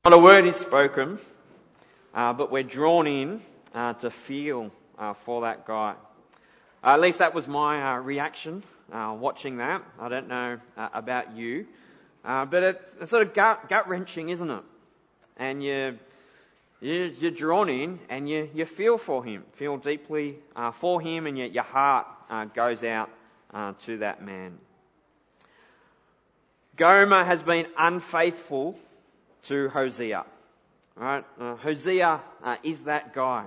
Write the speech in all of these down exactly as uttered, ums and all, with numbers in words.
Not a word is spoken, uh, but we're drawn in uh, to feel uh, for that guy. Uh, at least that was my uh, reaction uh, watching that. I don't know uh, about you, uh, but it's, it's sort of gut, gut wrenching, isn't it? And you, you you're drawn in, and you you feel for him, feel deeply uh, for him, and yet your heart uh, goes out uh, to that man. Gomer has been unfaithful to Hosea. Right? Uh, Hosea uh, is that guy.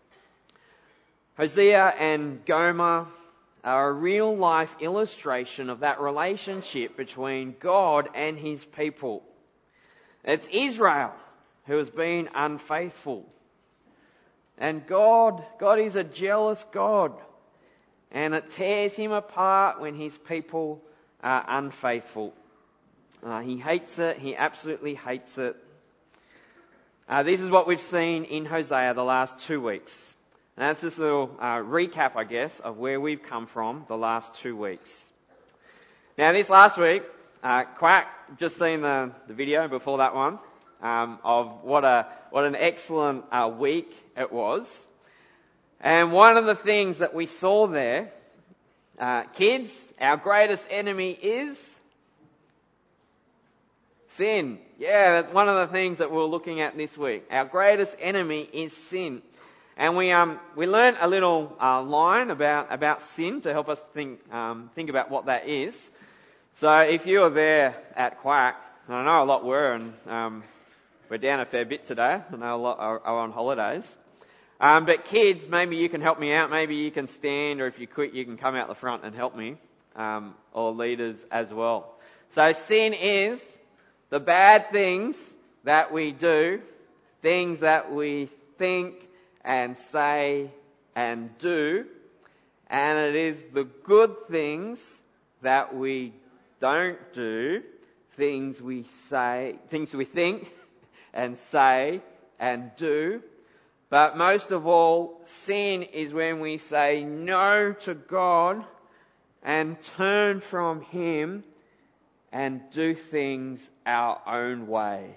Hosea and Gomer are a real life illustration of that relationship between God and his people. It's Israel who has been unfaithful. And God, God is a jealous God. And it tears him apart when his people are unfaithful. Uh, he hates it. He absolutely hates it. Uh, this is what we've seen in Hosea the last two weeks. And that's just a little uh, recap, I guess, of where we've come from the last two weeks. Now, this last week, uh, Quack, just seen the, the video before that one, um, of what a what an excellent uh, week it was. And one of the things that we saw there, uh, kids, our greatest enemy is sin. Yeah, that's one of the things that we're looking at this week. Our greatest enemy is sin. And we um we learned a little uh, line about about sin to help us think um think about what that is. So if you were there at Quack, and I know a lot were, and um we're down a fair bit today. I know a lot are, are on holidays. Um, but kids, maybe you can help me out. Maybe you can stand, or if you quit, you can come out the front and help me, um, or leaders as well. So sin is the bad things that we do, things that we think and say and do, and it is the good things that we don't do, things we say, things we think and say and do. But most of all, sin is when we say no to God and turn from him and do things our own way.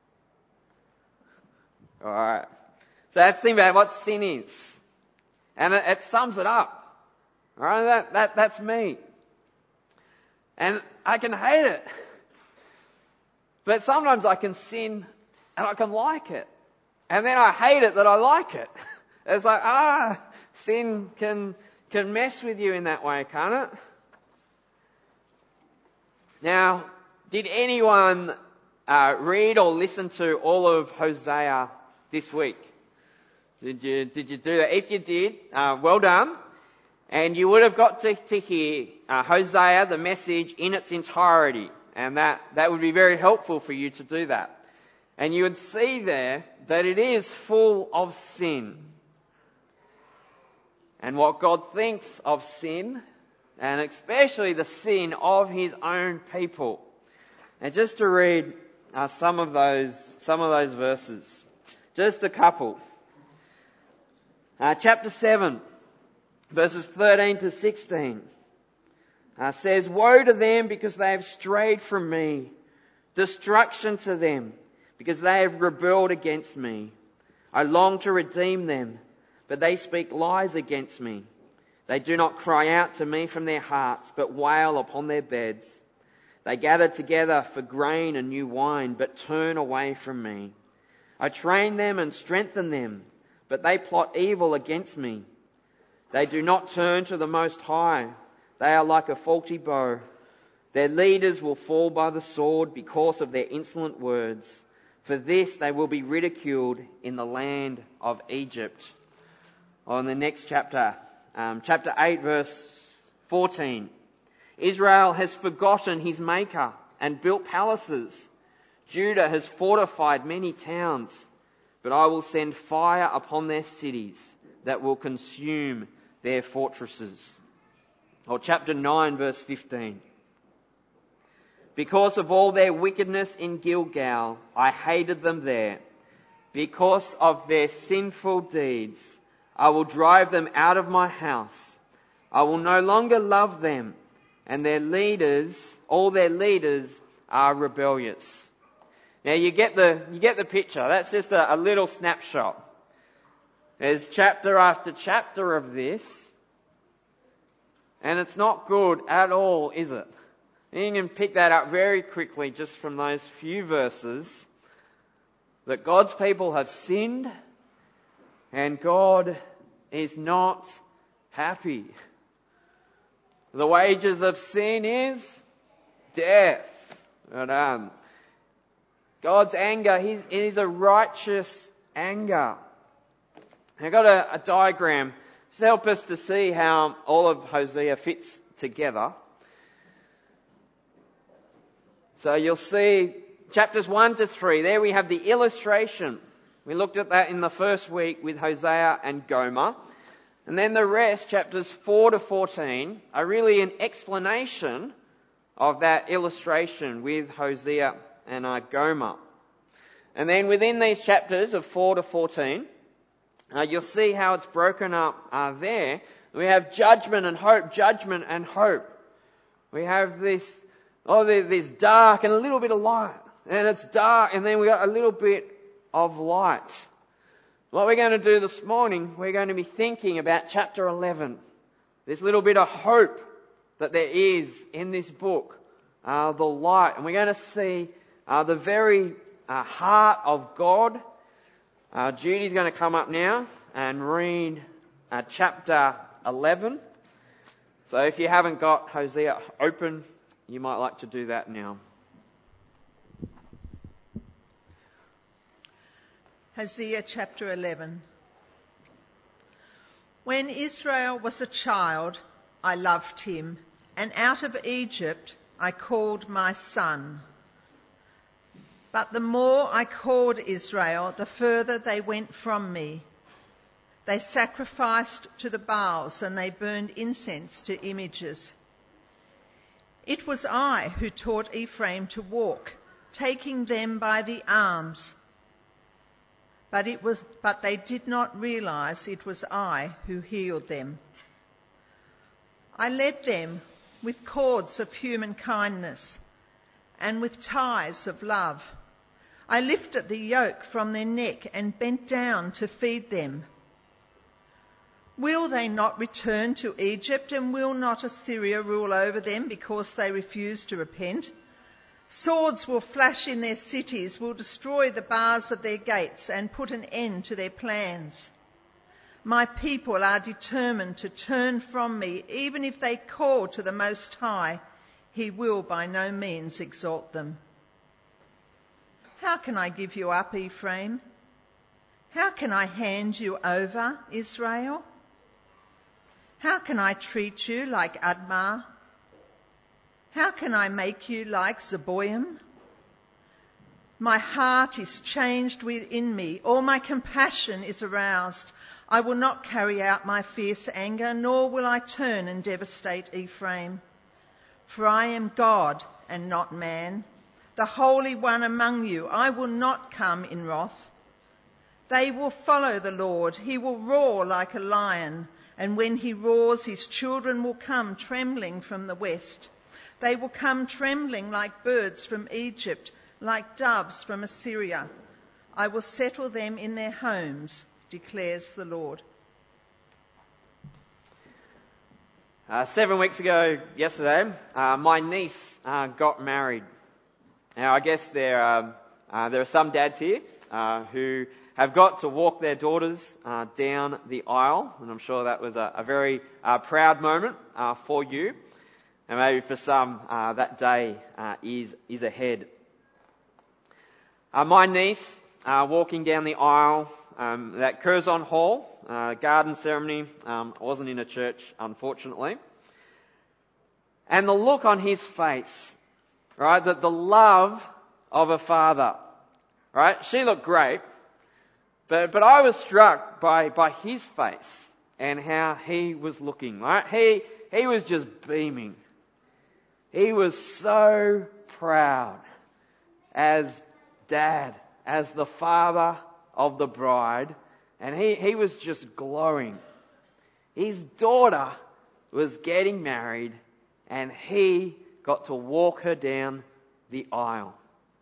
Alright. So let's think about what sin is. And it, it sums it up. Alright, that, that, that's me. And I can hate it. But sometimes I can sin and I can like it. And then I hate it that I like it. It's like, ah, sin can, can mess with you in that way, can't it? Now, did anyone uh, read or listen to all of Hosea this week? Did you did you do that? If you did, uh, well done. And you would have got to, to hear uh, Hosea, the message, in its entirety. And that, that would be very helpful for you to do that. And you would see there that it is full of sin. And what God thinks of sin, and especially the sin of his own people. And just to read uh, some of those, some of those verses, just a couple. Uh, chapter seven, verses thirteen to sixteen, uh, says, "Woe to them because they have strayed from me! Destruction to them because they have rebelled against me! I long to redeem them, but they speak lies against me. They do not cry out to me from their hearts, but wail upon their beds. They gather together for grain and new wine, but turn away from me. I train them and strengthen them, but they plot evil against me. They do not turn to the Most High. They are like a faulty bow. Their leaders will fall by the sword because of their insolent words. For this they will be ridiculed in the land of Egypt." On the next chapter, Um, chapter eight, verse fourteen. "Israel has forgotten his maker and built palaces. Judah has fortified many towns, but I will send fire upon their cities that will consume their fortresses." Or chapter nine, verse fifteen. "Because of all their wickedness in Gilgal, I hated them there. Because of their sinful deeds, I will drive them out of my house. I will no longer love them, and their leaders, all their leaders, are rebellious." Now you get the, you get the picture. That's just a, a little snapshot. There's chapter after chapter of this. And it's not good at all, is it? And you can pick that up very quickly just from those few verses. That God's people have sinned and God is not happy. The wages of sin is death. But, um, God's anger is, is a righteous anger. I've got a, a diagram to help us to see how all of Hosea fits together. So you'll see chapters one to three. There we have the illustration. We looked at that in the first week with Hosea and Gomer. And then the rest, chapters four to fourteen, are really an explanation of that illustration with Hosea and uh, Gomer. And then within these chapters of four to fourteen, uh, you'll see how it's broken up uh, there. We have judgment and hope, judgment and hope. We have this, oh, there's dark and a little bit of light. And it's dark and then we got a little bit of light. What we're going to do this morning, we're going to be thinking about chapter eleven. This little bit of hope that there is in this book, uh, the light. And we're going to see uh, the very uh, heart of God. Uh, Judy's going to come up now and read uh, chapter eleven. So if you haven't got Hosea open, you might like to do that now. Hosea chapter eleven. When Israel was a child, I loved him, and out of Egypt I called my son. But the more I called Israel, the further they went from me. They sacrificed to the Baals and they burned incense to images. It was I who taught Ephraim to walk, taking them by the arms. But it was, but they did not realize it was I who healed them. I led them with cords of human kindness and with ties of love. I lifted the yoke from their neck and bent down to feed them. Will they not return to Egypt, and will not Assyria rule over them because they refuse to repent? Swords will flash in their cities, will destroy the bars of their gates and put an end to their plans. My people are determined to turn from me. Even if they call to the Most High, he will by no means exalt them. How can I give you up, Ephraim? How can I hand you over, Israel? How can I treat you like Admah? How can I make you like Zeboim? My heart is changed within me. All my compassion is aroused. I will not carry out my fierce anger, nor will I turn and devastate Ephraim. For I am God and not man, the Holy One among you. I will not come in wrath. They will follow the Lord. He will roar like a lion, and when he roars, his children will come trembling from the west. They will come trembling like birds from Egypt, like doves from Assyria. I will settle them in their homes, declares the Lord. Uh, seven weeks ago, yesterday, uh, my niece uh, got married. Now, I guess there are, uh, there are some dads here uh, who have got to walk their daughters uh, down the aisle, and I'm sure that was a, a very uh, proud moment uh, for you. And maybe for some, uh, that day uh, is is ahead. Uh, my niece uh, walking down the aisle, um, that Curzon Hall, uh, garden ceremony, um, wasn't in a church, unfortunately. And the look on his face, right, that the love of a father, right? She looked great, but but I was struck by by his face and how he was looking, right? He he was just beaming. He was so proud as dad, as the father of the bride, and he, he was just glowing. His daughter was getting married, and he got to walk her down the aisle.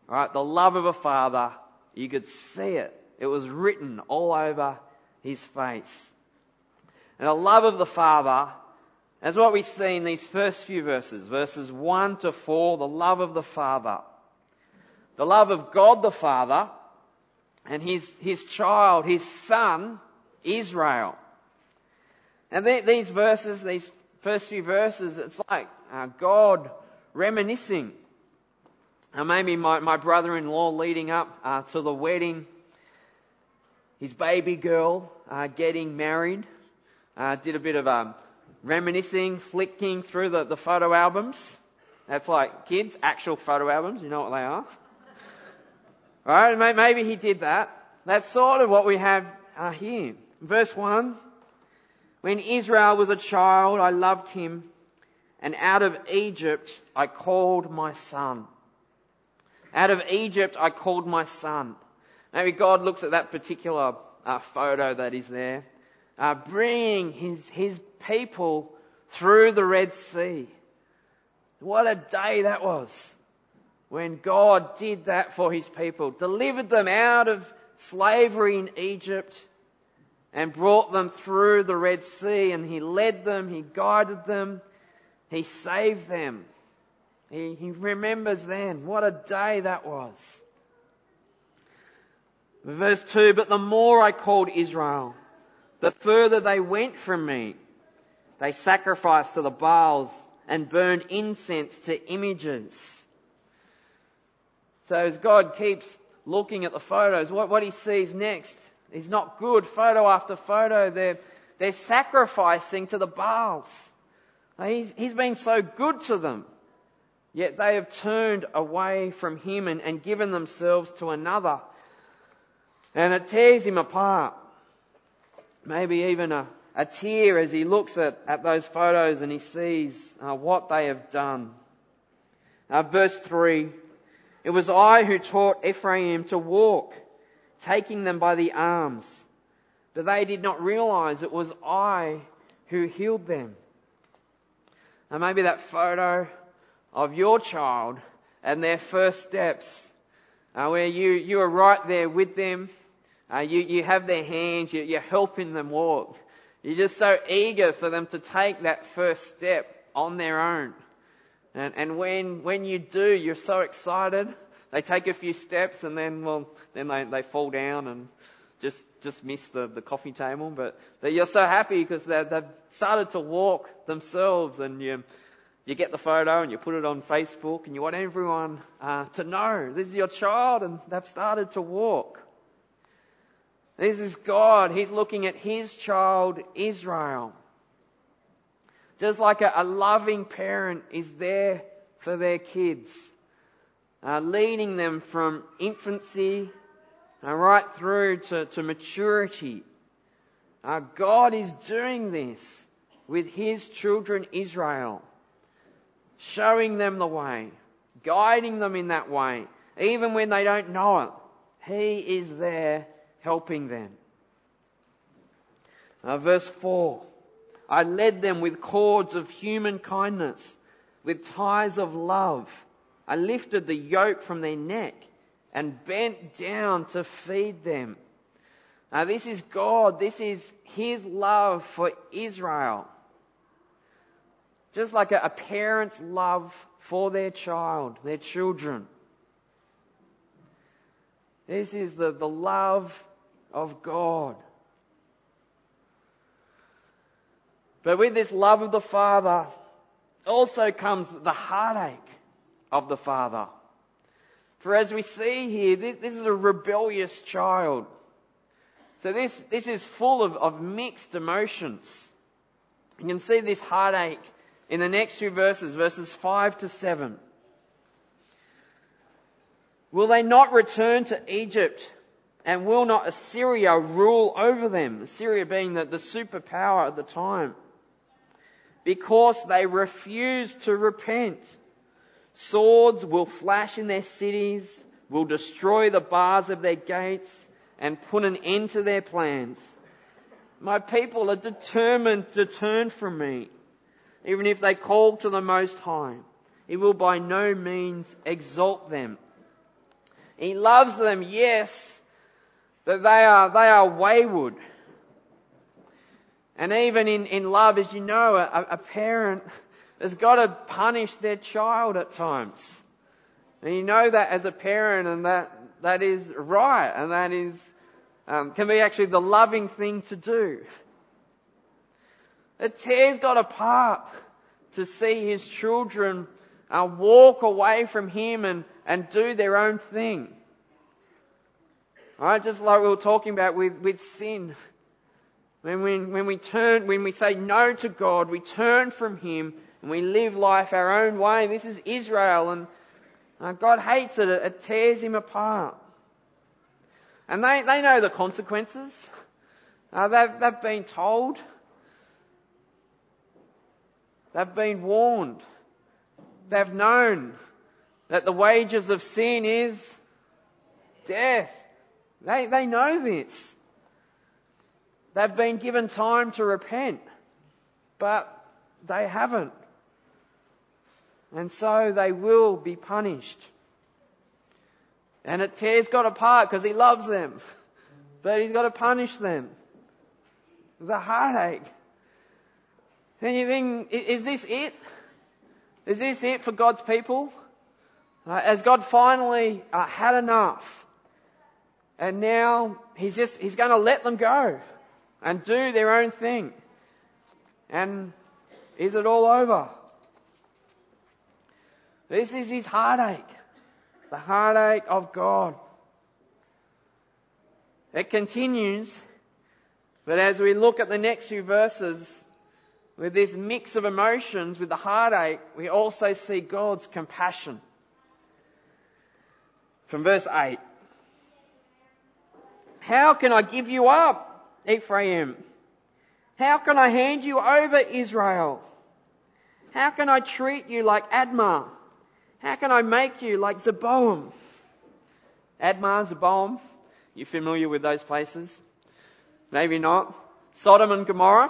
Right? The love of a father, you could see it. It was written all over his face. And the love of the Father, as what we see in these first few verses, verses one to four, the love of the Father. The love of God the Father and his, his child, his son, Israel. And th- these verses, these first few verses, it's like uh, God reminiscing. Uh, maybe my, my brother-in-law leading up uh, to the wedding, his baby girl uh, getting married, uh, did a bit of um, reminiscing, flicking through the, the photo albums. That's like kids, actual photo albums, you know what they are. Right? Maybe he did that. That's sort of what we have uh, here. Verse one, when Israel was a child, I loved him, and out of Egypt I called my son. Out of Egypt I called my son. Maybe God looks at that particular uh, photo that is there, uh, bringing his, his people through the Red Sea. What a day that was when God did that for his people, delivered them out of slavery in Egypt and brought them through the Red Sea, and he led them, he guided them, he saved them. He, he remembers then what a day that was. Verse two, but the more I called Israel, the further they went from me. They sacrificed to the Baals and burned incense to images. So as God keeps looking at the photos, what, what he sees next is not good. Photo after photo, they're, they're sacrificing to the Baals. He's, he's been so good to them, yet they have turned away from him and, and given themselves to another. And it tears him apart. Maybe even a, a tear as he looks at, at those photos and he sees uh, what they have done. Uh, verse three, it was I who taught Ephraim to walk, taking them by the arms. But they did not realize it was I who healed them. And maybe that photo of your child and their first steps, uh, where you, you are right there with them. Uh, you, you have their hands, you, you're helping them walk. You're just so eager for them to take that first step on their own. And, and when, when you do, you're so excited. They take a few steps and then, well, then they, they fall down and just, just miss the, the coffee table. But you're so happy because they've started to walk themselves, and you, you get the photo and you put it on Facebook and you want everyone uh, to know this is your child and they've started to walk. This is God. He's looking at his child, Israel. Just like a, a loving parent is there for their kids, uh, leading them from infancy uh, right through to, to maturity. Uh, God is doing this with his children, Israel, showing them the way, guiding them in that way, even when they don't know it. He is there helping them. Uh, verse four, I led them with cords of human kindness, with ties of love. I lifted the yoke from their neck and bent down to feed them. Now this is God, this is his love for Israel. Just like a, a parent's love for their child, their children. This is the, the love of God. But with this love of the Father also comes the heartache of the Father. For as we see here, this, this is a rebellious child. So this, this is full of, of mixed emotions. You can see this heartache in the next few verses, verses five to seven. Will they not return to Egypt? And will not Assyria rule over them? Assyria being the, the superpower at the time. Because they refuse to repent. Swords will flash in their cities, will destroy the bars of their gates, and put an end to their plans. My people are determined to turn from me. Even if they call to the Most High, He will by no means exalt them. He loves them, yes, but they are, they are wayward. And even in, in love, as you know, a, a parent has got to punish their child at times. And you know that as a parent, and that, that is right, and that is, um, can be actually the loving thing to do. It tears God apart to see his children uh, walk away from him and, and do their own thing. Right? Just like we were talking about with, with sin. When we, when we turn, when we say no to God, we turn from him and we live life our own way. This is Israel, and uh, God hates it. It tears him apart. And they, they know the consequences. Uh, they've, they've been told. They've been warned. They've known that the wages of sin is death. They, they know this. They've been given time to repent, but they haven't. And so they will be punished. And it tears God apart because he loves them. But he's got to punish them. The heartache. And you think, is this it? Is this it for God's people? Uh, has God finally uh, had enough? And now he's just, he's going to let them go and do their own thing. And is it all over? This is his heartache. The heartache of God. It continues, but as we look at the next few verses, with this mix of emotions, with the heartache, we also see God's compassion. From verse eight. How can I give you up, Ephraim? How can I hand you over, Israel? How can I treat you like Admah? How can I make you like Zeboim? Admah, Zeboim, you familiar with those places? Maybe not. Sodom and Gomorrah.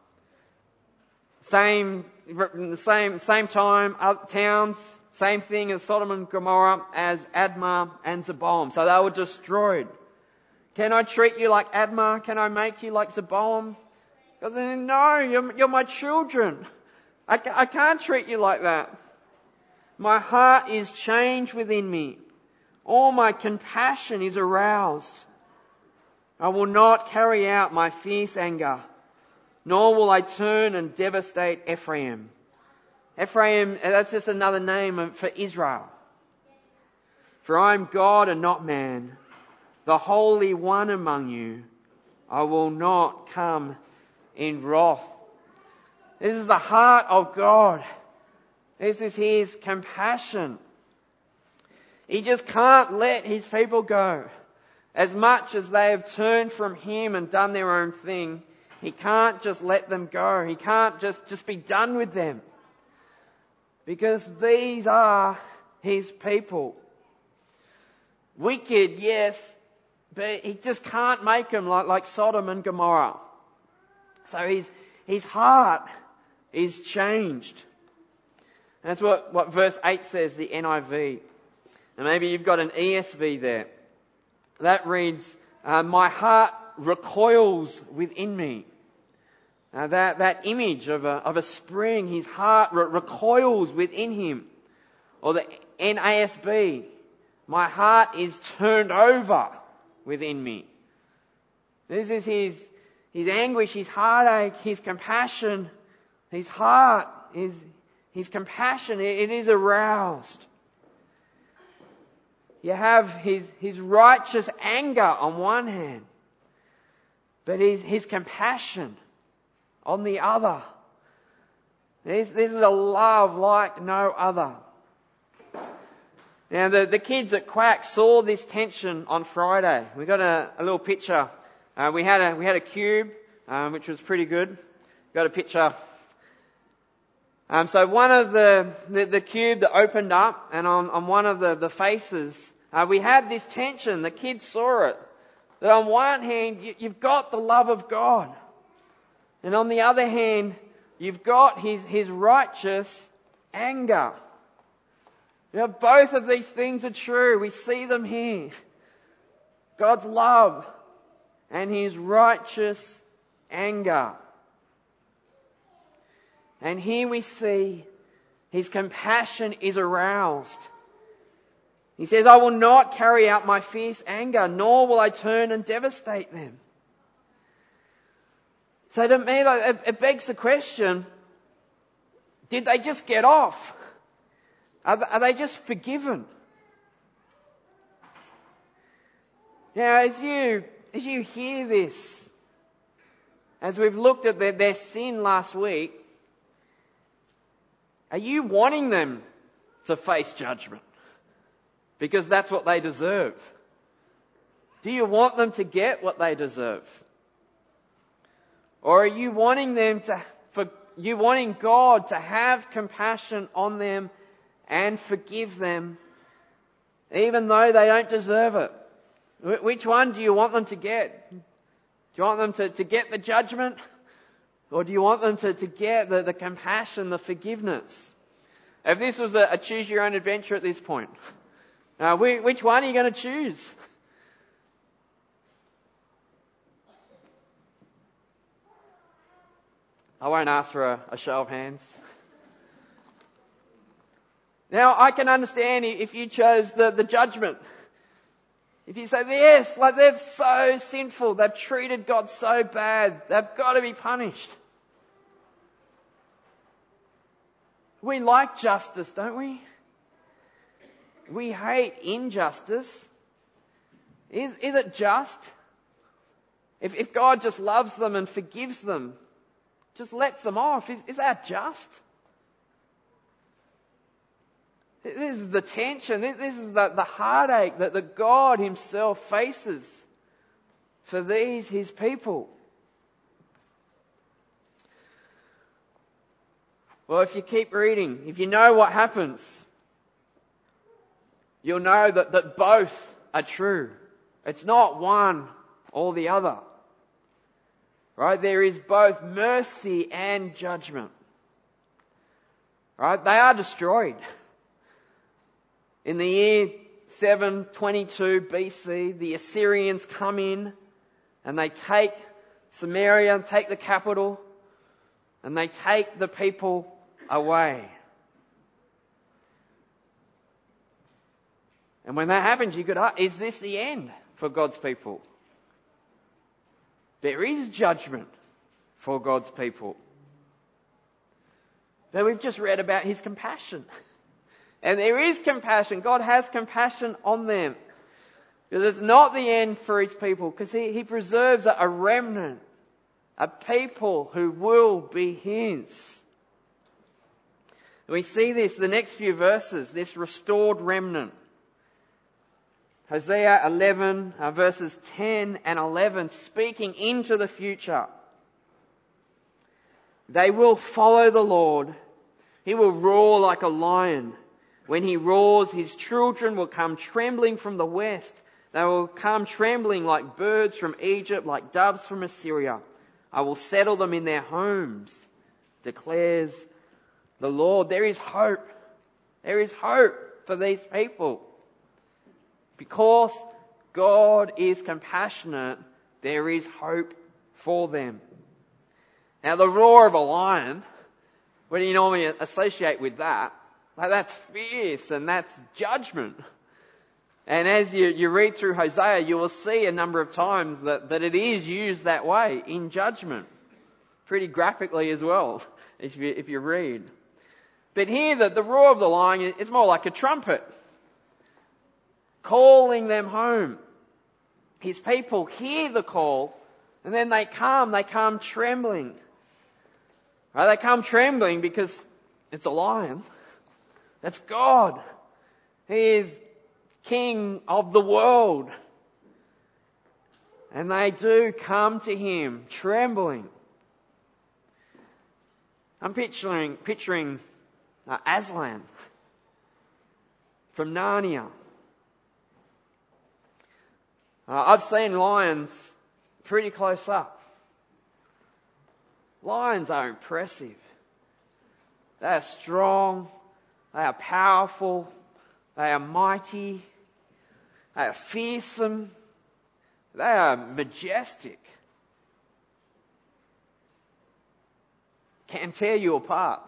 Same, the same, same time, towns, same thing as Sodom and Gomorrah, as Admah and Zeboim. So they were destroyed. Can I treat you like Admah? Can I make you like Zeboim? Because no, you're, you're my children. I, I can't treat you like that. My heart is changed within me. All my compassion is aroused. I will not carry out my fierce anger, nor will I turn and devastate Ephraim. Ephraim, that's just another name for Israel. For I am God and not man, the Holy One among you. I will not come in wrath. This is the heart of God. This is his compassion. He just can't let his people go. As much as they have turned from him and done their own thing, he can't just let them go. He can't just, just be done with them. Because these are his people. Wicked, yes, but he just can't make them like, like Sodom and Gomorrah. So his, his heart is changed. And that's what, what verse eight says, the N I V. And maybe you've got an E S V there. That reads, uh, my heart recoils within me. Uh, that, that image of a, of a spring, his heart re- recoils within him. Or the N A S B, my heart is turned over within me. This is his, his anguish, his heartache, his compassion, his heart, his, his compassion, it, it is aroused. You have his, his righteous anger on one hand, but his, his compassion on the other. This, this is a love like no other. Now the, the kids at Quack saw this tension on Friday. We got a, a little picture. Uh, we had a we had a cube, um, which was pretty good. Got a picture. Um, so one of the, the, the cube that opened up, and on, on one of the, the faces, uh, we had this tension. The kids saw it. That on one hand, you, you've got the love of God. And on the other hand, you've got his, his righteous anger. You know, both of these things are true. We see them here. God's love and His righteous anger. And here we see His compassion is aroused. He says, I will not carry out my fierce anger, nor will I turn and devastate them. So to me, it begs the question, did they just get off? Are they just forgiven? Now, as you, as you hear this, as we've looked at their, their sin last week, are you wanting them to face judgment? Because that's what they deserve. Do you want them to get what they deserve? Or are you wanting them to, for you wanting God to have compassion on them and forgive them, even though they don't deserve it? Which one do you want them to get? Do you want them to, to get the judgment? Or do you want them to, to get the, the compassion, the forgiveness? If this was a, a choose your own adventure at this point, uh, which one are you going to choose? I won't ask for a, a show of hands. Now, I can understand if you chose the, the judgment. If you say, yes, like they're so sinful, they've treated God so bad, they've got to be punished. We like justice, don't we? We hate injustice. Is, is it just? If, if God just loves them and forgives them, just lets them off, is, is that just? This is the tension, this is the, the heartache that, that God Himself faces for these, His people. Well, if you keep reading, if you know what happens, you'll know that, that both are true. It's not one or the other. Right? There is both mercy and judgment. Right? They are destroyed. In the year seven twenty-two B C, the Assyrians come in and they take Samaria and take the capital and they take the people away. And when that happens, you could ask, is this the end for God's people? There is judgment for God's people. But we've just read about His compassion. And there is compassion. God has compassion on them. Because it's not the end for His people. Because He, he preserves a remnant. A people who will be His. We see this, the next few verses, this restored remnant. Hosea eleven, uh, verses ten and eleven, speaking into the future. They will follow the Lord. He will roar like a lion. When He roars, His children will come trembling from the west. They will come trembling like birds from Egypt, like doves from Assyria. I will settle them in their homes, declares the Lord. There is hope. There is hope for these people. Because God is compassionate, there is hope for them. Now, the roar of a lion, what do you normally associate with that? Like, that's fierce and that's judgment. And as you, you read through Hosea, you will see a number of times that, that it is used that way, in judgment. Pretty graphically as well, if you, if you read. But here, the, the roar of the lion is more like a trumpet, calling them home. His people hear the call, and then they come, they come trembling. Right? They come trembling because it's a lion. That's God. He is King of the world. And they do come to Him trembling. I'm picturing, picturing uh, Aslan from Narnia. Uh, I've seen lions pretty close up. Lions are impressive. They are strong. They are powerful. They are mighty. They are fearsome. They are majestic. Can tear you apart.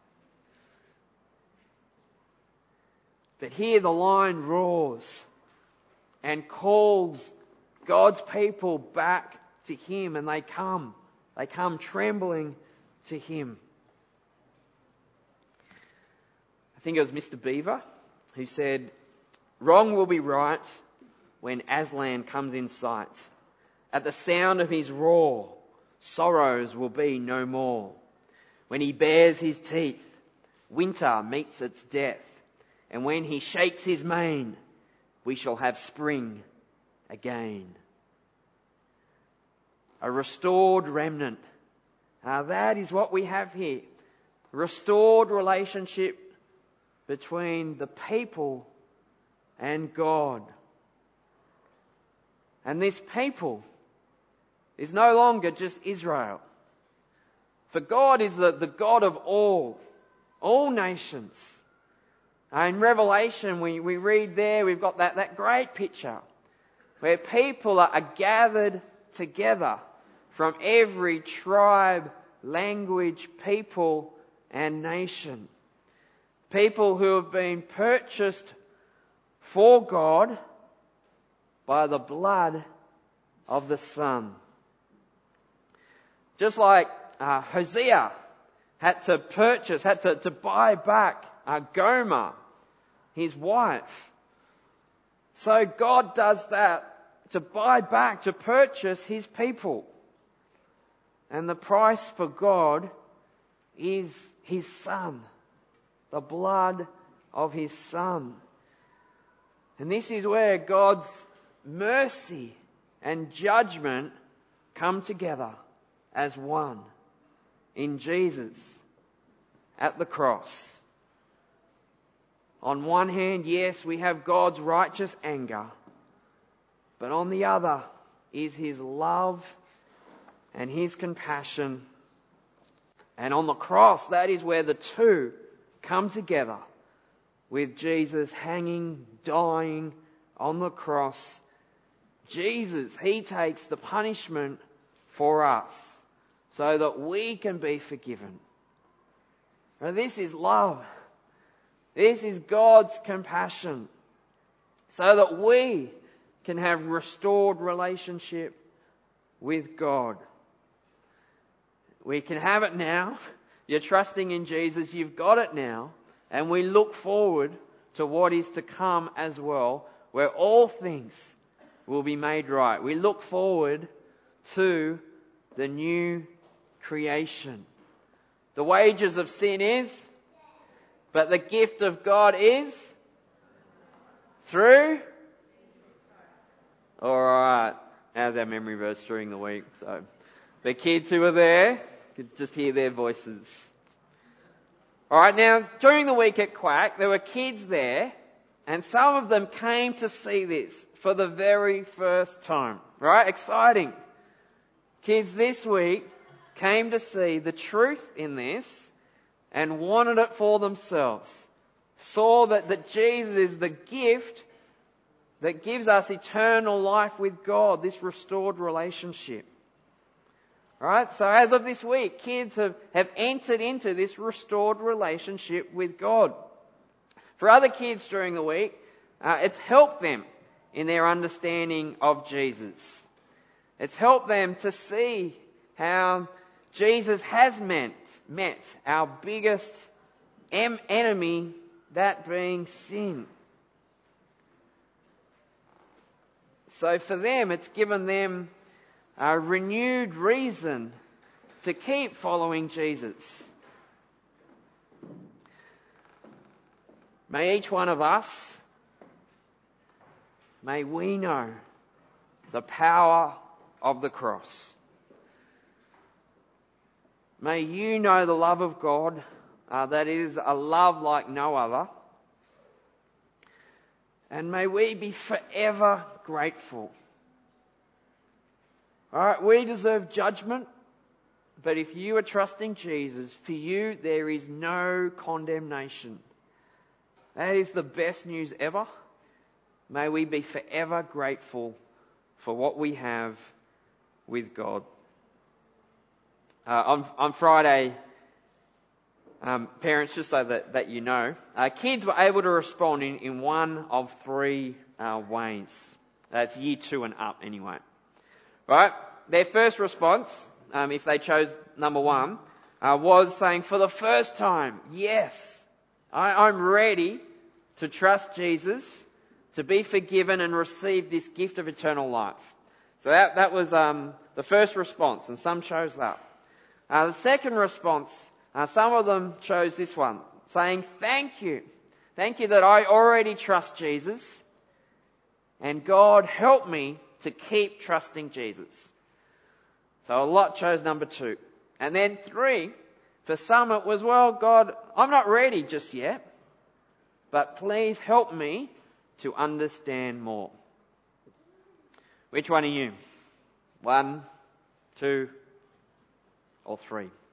But here the lion roars and calls God's people back to him, and they come. They come trembling to him. I think it was Mister Beaver who said, "Wrong will be right when Aslan comes in sight. At the sound of his roar, sorrows will be no more. When he bares his teeth, winter meets its death. And when he shakes his mane, we shall have spring again." A restored remnant. Uh, that is what we have here. Restored relationship between the people and God. And this people is no longer just Israel. For God is the, the God of all, all nations. In Revelation, we, we read there, we've got that, that great picture where people are, are gathered together from every tribe, language, people, and nation. People who have been purchased for God by the blood of the Son. Just like uh, Hosea had to purchase, had to, to buy back uh, Gomer, his wife. So God does that to buy back, to purchase his people. And the price for God is his Son, the blood of his Son. And this is where God's mercy and judgment come together as one in Jesus at the cross. On one hand, yes, we have God's righteous anger, but on the other is his love and his compassion. And on the cross, that is where the two come together, with Jesus hanging, dying on the cross. Jesus, he takes the punishment for us so that we can be forgiven. Now, this is love. This is God's compassion, so that we can have restored relationship with God. We can have it now. You're trusting in Jesus. You've got it now. And we look forward to what is to come as well, where all things will be made right. We look forward to the new creation. The wages of sin is, but the gift of God is through. All right. How's our memory verse during the week? So the kids who were there could just hear their voices. All right. Now, during the week at Quack, there were kids there, and some of them came to see this for the very first time. Right? Exciting. Kids this week came to see the truth in this and wanted it for themselves. Saw that, that Jesus is the gift that gives us eternal life with God, this restored relationship. Alright, so as of this week, kids have, have entered into this restored relationship with God. For other kids during the week, uh, it's helped them in their understanding of Jesus. It's helped them to see how Jesus has met, met our biggest em- enemy, that being sin. So for them, it's given them a renewed reason to keep following Jesus. May each one of us, may we know the power of the cross. May you know the love of God, uh, that is a love like no other. And may we be forever grateful. Alright, we deserve judgment, but if you are trusting Jesus, for you there is no condemnation. That is the best news ever. May we be forever grateful for what we have with God. Uh, on, on Friday, um, parents, just so that, that you know, uh, kids were able to respond in, in one of three uh, ways. That's year two and up anyway. Right? Their first response, um, if they chose number one, uh, was saying for the first time, yes, I, I'm ready to trust Jesus, to be forgiven and receive this gift of eternal life. So that, that was um, the first response, and some chose that. Uh, the second response, uh, some of them chose this one, saying, thank you. Thank you that I already trust Jesus, and God help me to keep trusting Jesus. So a lot chose number two. And then three, for some it was, well, God, I'm not ready just yet, but please help me to understand more. Which one are you? One, two, or three?